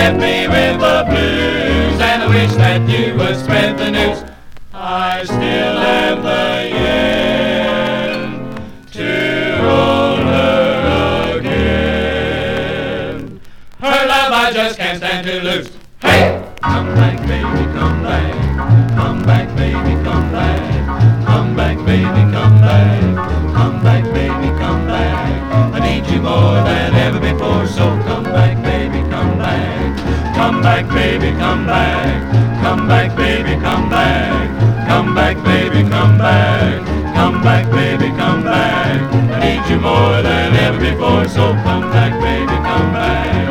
left me with the blues, and I wish that you would spread the news. I still have the yen to hold her again. Her love I just can't stand to lose. Hey! Come back, baby, come back. Come back, baby, come back. Come back, baby, come back. Come back, baby, come back. I need you more than ever before, so come back, baby, come back. Come back, baby, come back. Come back, baby, come back. Come back, baby, come back. Come back, baby, come back. I need you more than ever before, so come back, baby, come back.